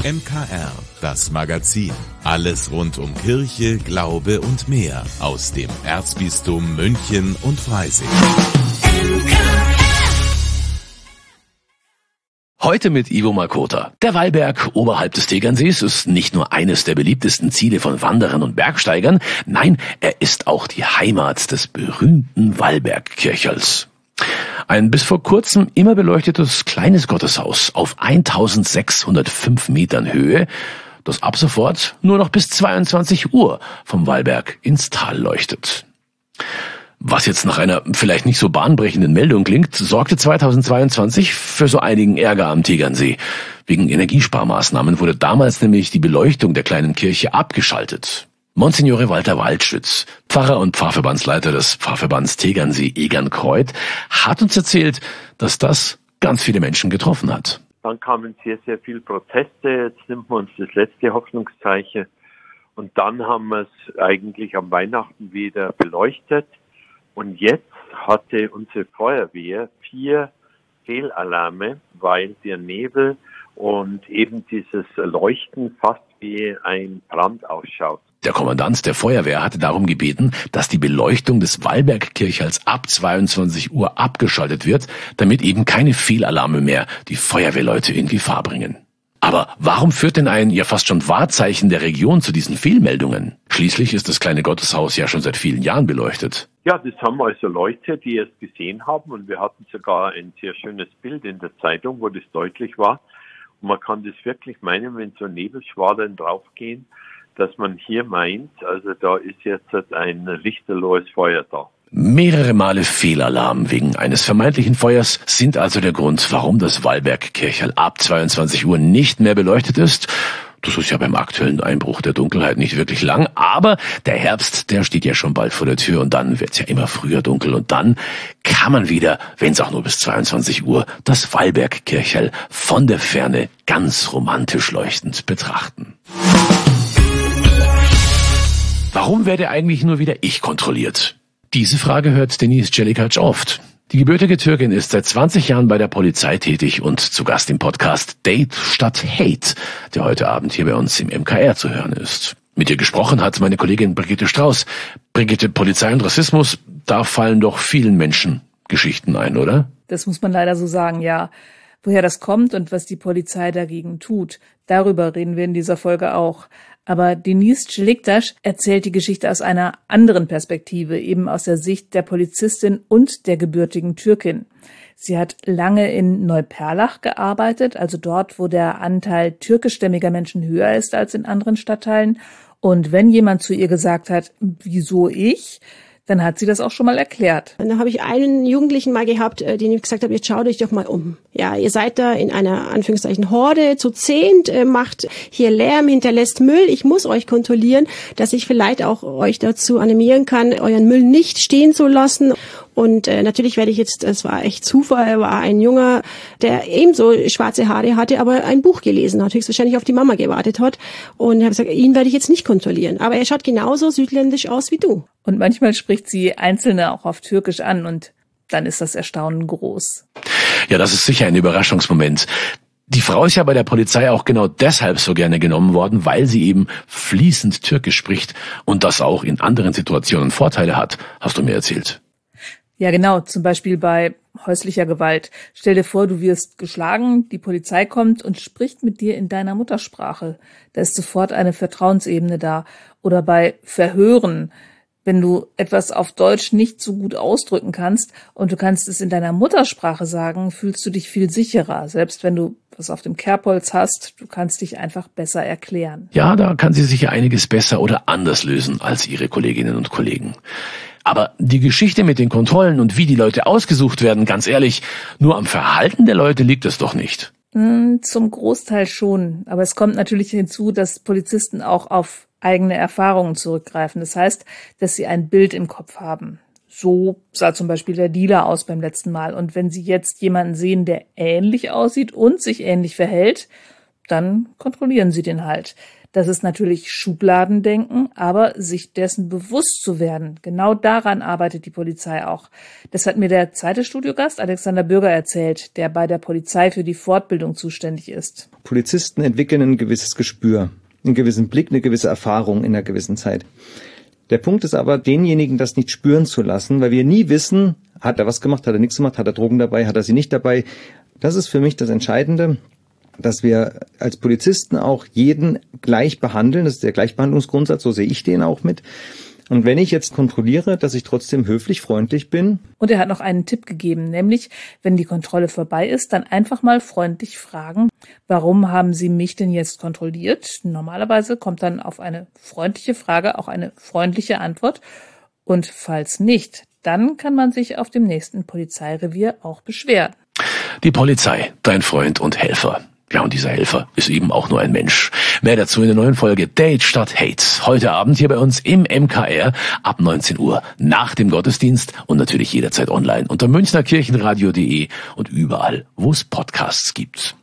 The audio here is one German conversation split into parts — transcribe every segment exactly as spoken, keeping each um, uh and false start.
M K R, das Magazin. Alles rund um Kirche, Glaube und mehr aus dem Erzbistum München und Freising. Heute mit Ivo Makota. Der Wallberg oberhalb des Tegernsees ist nicht nur eines der beliebtesten Ziele von Wanderern und Bergsteigern, nein, er ist auch die Heimat des berühmten Wallbergkirchels. Ein bis vor kurzem immer beleuchtetes kleines Gotteshaus auf eintausendsechshundertfünf Metern Höhe, das ab sofort nur noch bis zweiundzwanzig Uhr vom Wallberg ins Tal leuchtet. Was jetzt nach einer vielleicht nicht so bahnbrechenden Meldung klingt, sorgte zweitausendzweiundzwanzig für so einigen Ärger am Tegernsee. Wegen Energiesparmaßnahmen wurde damals nämlich die Beleuchtung der kleinen Kirche abgeschaltet. Monsignore Walter Waldschütz, Pfarrer und Pfarrverbandsleiter des Pfarrverbands Tegernsee Egernkreuth, hat uns erzählt, dass das ganz viele Menschen getroffen hat. Dann kamen sehr, sehr viele Proteste. Jetzt nimmt man uns das letzte Hoffnungszeichen. Und dann haben wir es eigentlich am Weihnachten wieder beleuchtet. Und jetzt hatte unsere Feuerwehr vier Fehlalarme, weil der Nebel und eben dieses Leuchten fast wie ein Brand ausschaut. Der Kommandant der Feuerwehr hatte darum gebeten, dass die Beleuchtung des Wallbergkirchels ab zweiundzwanzig Uhr abgeschaltet wird, damit eben keine Fehlalarme mehr die Feuerwehrleute in Gefahr bringen. Aber warum führt denn ein ja fast schon Wahrzeichen der Region zu diesen Fehlmeldungen? Schließlich ist das kleine Gotteshaus ja schon seit vielen Jahren beleuchtet. Ja, das haben also Leute, die es gesehen haben, und wir hatten sogar ein sehr schönes Bild in der Zeitung, wo das deutlich war. Und man kann das wirklich meinen, wenn so Nebelschwaden draufgehen, dass man hier meint, also da ist jetzt ein lichterlohes Feuer da. Mehrere Male Fehlalarm wegen eines vermeintlichen Feuers sind also der Grund, warum das Wallbergkirchel ab zweiundzwanzig Uhr nicht mehr beleuchtet ist. Das ist ja beim aktuellen Einbruch der Dunkelheit nicht wirklich lang, aber der Herbst, der steht ja schon bald vor der Tür und dann wird's ja immer früher dunkel und dann kann man wieder, wenn es auch nur bis zweiundzwanzig Uhr, das Wallbergkirchel von der Ferne ganz romantisch leuchtend betrachten. Warum werde eigentlich nur wieder ich kontrolliert? Diese Frage hört Denise Celikac oft. Die gebürtige Türkin ist seit zwanzig Jahren bei der Polizei tätig und zu Gast im Podcast Date statt Hate, der heute Abend hier bei uns im M K R zu hören ist. Mit ihr gesprochen hat meine Kollegin Brigitte Strauß. Brigitte, Polizei und Rassismus, da fallen doch vielen Menschen Geschichten ein, oder? Das muss man leider so sagen, ja. Woher das kommt und was die Polizei dagegen tut, darüber reden wir in dieser Folge auch. Aber Denise Celikac erzählt die Geschichte aus einer anderen Perspektive, eben aus der Sicht der Polizistin und der gebürtigen Türkin. Sie hat lange in Neuperlach gearbeitet, also dort, wo der Anteil türkischstämmiger Menschen höher ist als in anderen Stadtteilen. Und wenn jemand zu ihr gesagt hat, wieso ich? Dann hat sie das auch schon mal erklärt. Und dann habe ich einen Jugendlichen mal gehabt, den ich gesagt habe, jetzt schaut euch doch mal um. Ja, ihr seid da in einer, Anführungszeichen, Horde zu zehnt, macht hier Lärm, hinterlässt Müll. Ich muss euch kontrollieren, dass ich vielleicht auch euch dazu animieren kann, euren Müll nicht stehen zu lassen. Und äh, natürlich werde ich jetzt, es war echt Zufall, war ein Junger, der ebenso schwarze Haare hatte, aber ein Buch gelesen hat, höchstwahrscheinlich auf die Mama gewartet hat. Und ich habe gesagt, ihn werde ich jetzt nicht kontrollieren. Aber er schaut genauso südländisch aus wie du. Und manchmal spricht sie Einzelne auch auf Türkisch an und dann ist das Erstaunen groß. Ja, das ist sicher ein Überraschungsmoment. Die Frau ist ja bei der Polizei auch genau deshalb so gerne genommen worden, weil sie eben fließend Türkisch spricht und das auch in anderen Situationen Vorteile hat, hast du mir erzählt. Ja, genau. Zum Beispiel bei häuslicher Gewalt. Stell dir vor, du wirst geschlagen, die Polizei kommt und spricht mit dir in deiner Muttersprache. Da ist sofort eine Vertrauensebene da. Oder bei Verhören. Wenn du etwas auf Deutsch nicht so gut ausdrücken kannst und du kannst es in deiner Muttersprache sagen, fühlst du dich viel sicherer. Selbst wenn du was auf dem Kerbholz hast, du kannst dich einfach besser erklären. Ja, da kann sie sicher einiges besser oder anders lösen als ihre Kolleginnen und Kollegen. Aber die Geschichte mit den Kontrollen und wie die Leute ausgesucht werden, ganz ehrlich, nur am Verhalten der Leute liegt es doch nicht. Zum Großteil schon. Aber es kommt natürlich hinzu, dass Polizisten auch auf eigene Erfahrungen zurückgreifen. Das heißt, dass sie ein Bild im Kopf haben. So sah zum Beispiel der Dealer aus beim letzten Mal. Und wenn sie jetzt jemanden sehen, der ähnlich aussieht und sich ähnlich verhält, dann kontrollieren sie den halt. Das ist natürlich Schubladendenken, aber sich dessen bewusst zu werden, genau daran arbeitet die Polizei auch. Das hat mir der zweite Studiogast Alexander Bürger erzählt, der bei der Polizei für die Fortbildung zuständig ist. Polizisten entwickeln ein gewisses Gespür, einen gewissen Blick, eine gewisse Erfahrung in einer gewissen Zeit. Der Punkt ist aber, denjenigen das nicht spüren zu lassen, weil wir nie wissen, hat er was gemacht, hat er nichts gemacht, hat er Drogen dabei, hat er sie nicht dabei. Das ist für mich das Entscheidende, dass wir als Polizisten auch jeden gleich behandeln. Das ist der Gleichbehandlungsgrundsatz, so sehe ich den auch mit. Und wenn ich jetzt kontrolliere, dass ich trotzdem höflich, freundlich bin. Und er hat noch einen Tipp gegeben, nämlich, wenn die Kontrolle vorbei ist, dann einfach mal freundlich fragen, warum haben Sie mich denn jetzt kontrolliert? Normalerweise kommt dann auf eine freundliche Frage auch eine freundliche Antwort. Und falls nicht, dann kann man sich auf dem nächsten Polizeirevier auch beschweren. Die Polizei, dein Freund und Helfer. Ja, und dieser Helfer ist eben auch nur ein Mensch. Mehr dazu in der neuen Folge Date statt Hate. Heute Abend hier bei uns im M K R ab neunzehn Uhr nach dem Gottesdienst und natürlich jederzeit online unter münchnerkirchenradio punkt de und überall, wo es Podcasts gibt.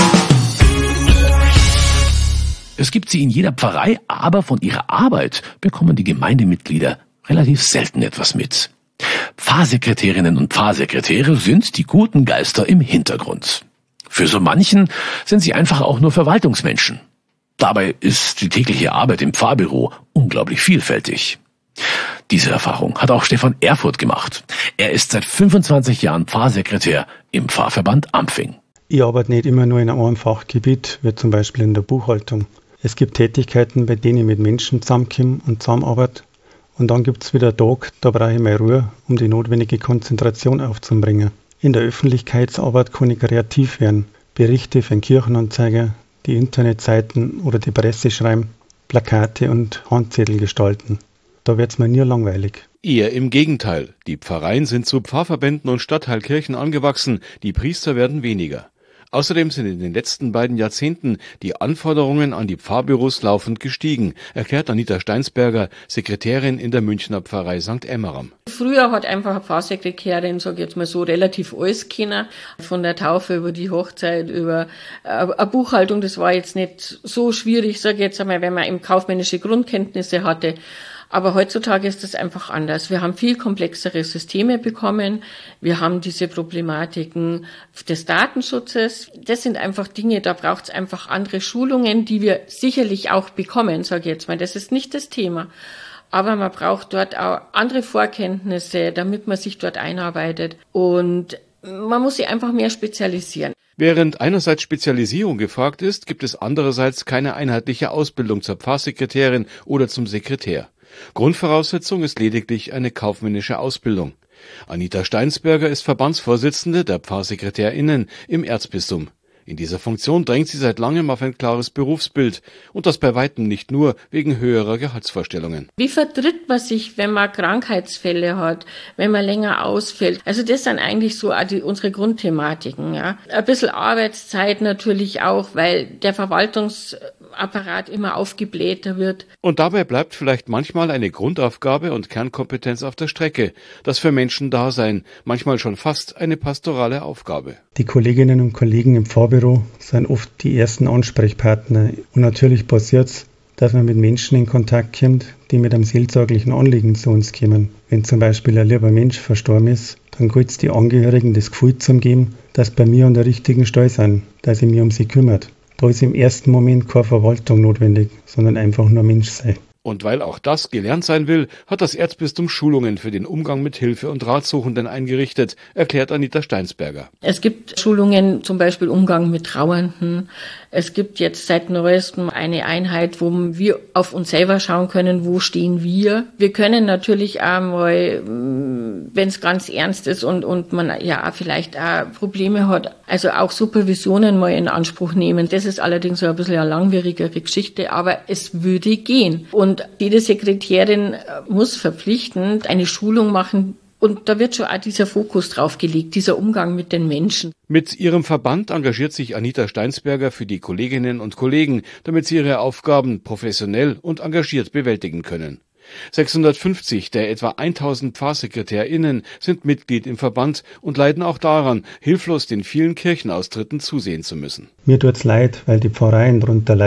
Es gibt sie in jeder Pfarrei, aber von ihrer Arbeit bekommen die Gemeindemitglieder relativ selten etwas mit. Pfarrsekretärinnen und Pfarrsekretäre sind die guten Geister im Hintergrund. Für so manchen sind sie einfach auch nur Verwaltungsmenschen. Dabei ist die tägliche Arbeit im Pfarrbüro unglaublich vielfältig. Diese Erfahrung hat auch Stefan Erfurt gemacht. Er ist seit fünfundzwanzig Jahren Pfarrsekretär im Pfarrverband Ampfing. Ich arbeite nicht immer nur in einem Fachgebiet, wie zum Beispiel in der Buchhaltung. Es gibt Tätigkeiten, bei denen ich mit Menschen zusammenkomme und zusammenarbeite. Und dann gibt es wieder einen Tag, da brauche ich mehr Ruhe, um die notwendige Konzentration aufzubringen. In der Öffentlichkeitsarbeit kann ich kreativ werden. Berichte für den Kirchenanzeiger, die Internetseiten oder die Presse schreiben, Plakate und Handzettel gestalten. Da wird's mir nie langweilig. Eher im Gegenteil. Die Pfarreien sind zu Pfarrverbänden und Stadtteilkirchen angewachsen, die Priester werden weniger. Außerdem sind in den letzten beiden Jahrzehnten die Anforderungen an die Pfarrbüros laufend gestiegen, erklärt Anita Steinsberger, Sekretärin in der Münchner Pfarrei Sankt Emmeram. Früher hat einfach eine Pfarrsekretärin, sag ich jetzt mal so, relativ alles können. Von der Taufe über die Hochzeit, über eine Buchhaltung, das war jetzt nicht so schwierig, sag ich jetzt einmal, wenn man eben kaufmännische Grundkenntnisse hatte. Aber heutzutage ist es einfach anders. Wir haben viel komplexere Systeme bekommen. Wir haben diese Problematiken des Datenschutzes. Das sind einfach Dinge, da braucht es einfach andere Schulungen, die wir sicherlich auch bekommen, sage ich jetzt mal. Das ist nicht das Thema. Aber man braucht dort auch andere Vorkenntnisse, damit man sich dort einarbeitet. Und man muss sich einfach mehr spezialisieren. Während einerseits Spezialisierung gefragt ist, gibt es andererseits keine einheitliche Ausbildung zur Pfarrsekretärin oder zum Sekretär. Grundvoraussetzung ist lediglich eine kaufmännische Ausbildung. Anita Steinsberger ist Verbandsvorsitzende der PfarrsekretärInnen im Erzbistum. In dieser Funktion drängt sie seit langem auf ein klares Berufsbild und das bei weitem nicht nur wegen höherer Gehaltsvorstellungen. Wie vertritt man sich, wenn man Krankheitsfälle hat, wenn man länger ausfällt? Also das sind eigentlich so auch die, unsere Grundthematiken. Ja. Ein bisschen Arbeitszeit natürlich auch, weil der Verwaltungsapparat immer aufgeblähter wird. Und dabei bleibt vielleicht manchmal eine Grundaufgabe und Kernkompetenz auf der Strecke. Das für Menschen da sein, manchmal schon fast eine pastorale Aufgabe. Die Kolleginnen und Kollegen im Pfarrbüro sind oft die ersten Ansprechpartner. Und natürlich passiert es, dass man mit Menschen in Kontakt kommt, die mit einem seelsorglichen Anliegen zu uns kommen. Wenn zum Beispiel ein lieber Mensch verstorben ist, dann gilt es die Angehörigen das Gefühl zu geben, dass bei mir an der richtigen Stelle sind, dass ich mich um sie kümmert. Da ist im ersten Moment keine Verwaltung notwendig, sondern einfach nur Mensch sein. Und weil auch das gelernt sein will, hat das Erzbistum Schulungen für den Umgang mit Hilfe- und Ratsuchenden eingerichtet, erklärt Anita Steinsberger. Es gibt Schulungen, zum Beispiel Umgang mit Trauernden. Es gibt jetzt seit neuestem eine Einheit, wo wir auf uns selber schauen können, wo stehen wir. Wir können natürlich auch mal, wenn es ganz ernst ist und, und man ja vielleicht auch Probleme hat, also auch Supervisionen mal in Anspruch nehmen. Das ist allerdings so ein bisschen eine langwierigere Geschichte, aber es würde gehen. Und jede Sekretärin muss verpflichtend eine Schulung machen. Und da wird schon auch dieser Fokus drauf gelegt, dieser Umgang mit den Menschen. Mit ihrem Verband engagiert sich Anita Steinsberger für die Kolleginnen und Kollegen, damit sie ihre Aufgaben professionell und engagiert bewältigen können. sechshundertfünfzig der etwa tausend PfarrsekretärInnen sind Mitglied im Verband und leiden auch daran, hilflos den vielen Kirchenaustritten zusehen zu müssen. Mir tut's leid, weil die Pfarreien darunter leiden.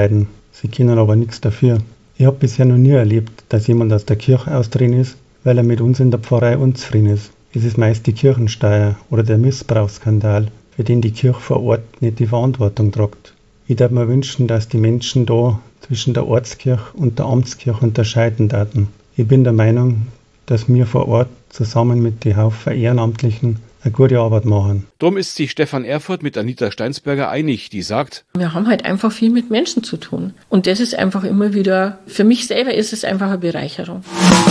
Sie können aber nichts dafür. Ich habe bisher noch nie erlebt, dass jemand aus der Kirche austreten ist, weil er mit uns in der Pfarrei unzufrieden ist. Es ist meist die Kirchensteuer oder der Missbrauchsskandal, für den die Kirche vor Ort nicht die Verantwortung trägt. Ich würde mir wünschen, dass die Menschen da zwischen der Ortskirche und der Amtskirche unterscheiden würden. Ich bin der Meinung, dass wir vor Ort zusammen mit den Haufen Ehrenamtlichen eine gute Arbeit machen. Drum ist sich Stefan Erfurth mit Anita Steinsberger einig, die sagt: Wir haben halt einfach viel mit Menschen zu tun. Und das ist einfach immer wieder, für mich selber ist es einfach eine Bereicherung.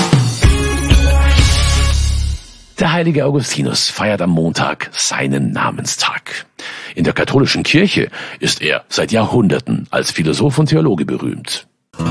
Der heilige Augustinus feiert am Montag seinen Namenstag. In der katholischen Kirche ist er seit Jahrhunderten als Philosoph und Theologe berühmt.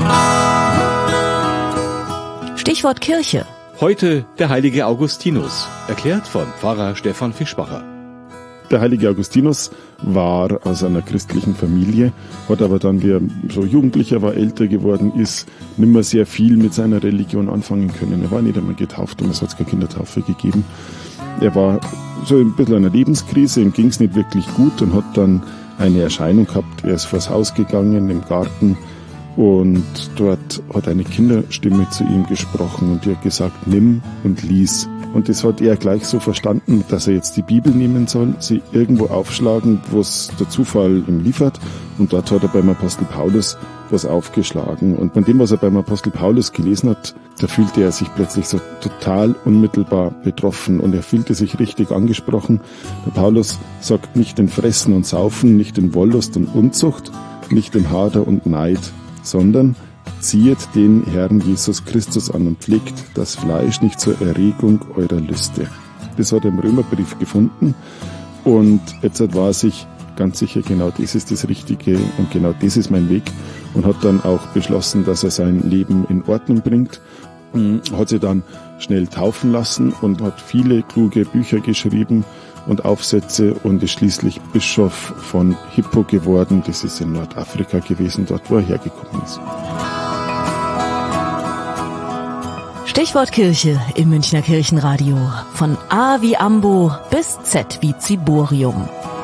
Stichwort Kirche. Heute der heilige Augustinus, erklärt von Pfarrer Stefan Fischbacher. Der heilige Augustinus war aus einer christlichen Familie, hat aber dann, wie er so Jugendlicher war, älter geworden ist, nicht mehr sehr viel mit seiner Religion anfangen können. Er war nicht einmal getauft und es hat keine Kindertaufe gegeben. Er war so ein bisschen in einer Lebenskrise, ihm ging es nicht wirklich gut und hat dann eine Erscheinung gehabt. Er ist vors Haus gegangen, im Garten, und dort hat eine Kinderstimme zu ihm gesprochen und die hat gesagt, nimm und lies. Und das hat er gleich so verstanden, dass er jetzt die Bibel nehmen soll, sie irgendwo aufschlagen, wo es der Zufall ihm liefert. Und dort hat er beim Apostel Paulus was aufgeschlagen. Und von dem, was er beim Apostel Paulus gelesen hat, da fühlte er sich plötzlich so total unmittelbar betroffen und er fühlte sich richtig angesprochen. Der Paulus sagt nicht in Fressen und Saufen, nicht in Wollust und Unzucht, nicht in Hader und Neid, sondern ziehet den Herrn Jesus Christus an und pflegt das Fleisch nicht zur Erregung eurer Lüste. Das hat er im Römerbrief gefunden und jetzt war er sich ganz sicher, genau das ist das Richtige und genau das ist mein Weg, und hat dann auch beschlossen, dass er sein Leben in Ordnung bringt. Hat sich dann schnell taufen lassen und hat viele kluge Bücher geschrieben und Aufsätze und ist schließlich Bischof von Hippo geworden. Das ist in Nordafrika gewesen, dort wo er hergekommen ist. Stichwort Kirche im Münchner Kirchenradio. Von A wie Ambo bis Z wie Ziborium.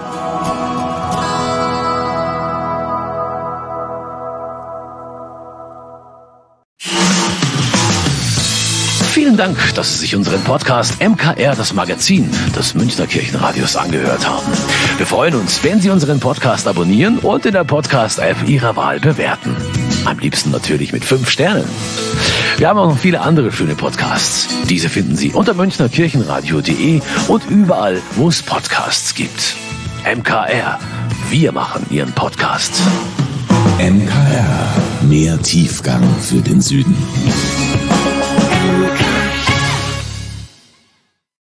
Vielen Dank, dass Sie sich unseren Podcast M K R, das Magazin des Münchner Kirchenradios, angehört haben. Wir freuen uns, wenn Sie unseren Podcast abonnieren und in der Podcast-App Ihrer Wahl bewerten. Am liebsten natürlich mit fünf Sternen. Wir haben auch noch viele andere schöne Podcasts. Diese finden Sie unter münchner kirchenradio punkt de und überall, wo es Podcasts gibt. M K R, wir machen Ihren Podcast. M K R, mehr Tiefgang für den Süden.